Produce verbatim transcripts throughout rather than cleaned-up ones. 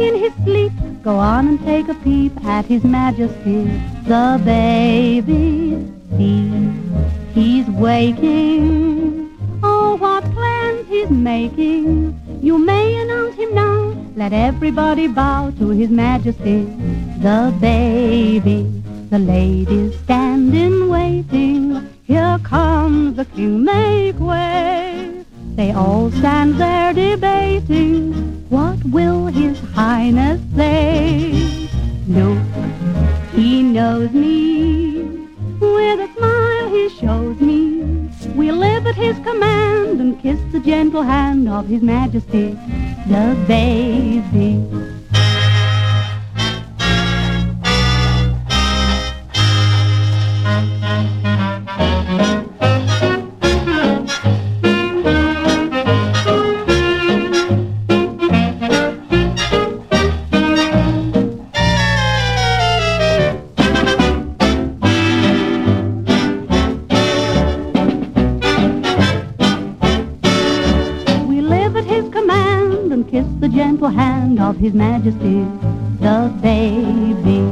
in his sleep. Go on and take a peep at His Majesty the baby. See, he's waking. Oh, what plans he's making. You may announce him now. Let everybody bow to His Majesty the baby. The ladies standing waiting. Here comes the king, make way. They all stand there debating. What will His Highness say? Look, he knows me. With a smile he shows me. We live at his command and kiss the gentle hand of His Majesty the baby. Kiss the gentle hand of His Majesty the baby.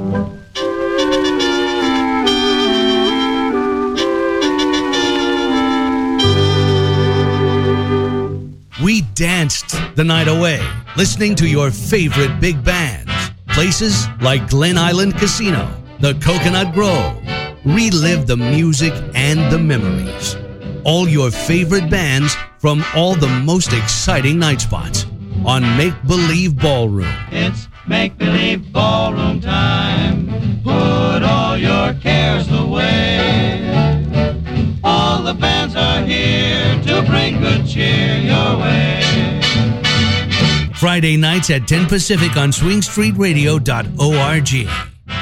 We danced the night away, listening to your favorite big bands. Places like Glen Island Casino, the Coconut Grove. Relive the music and the memories. All your favorite bands from all the most exciting night spots on Make Believe Ballroom. It's Make Believe Ballroom time. Put all your cares away. All the bands are here to bring good cheer your way. Friday nights at ten Pacific on swing street radio dot org.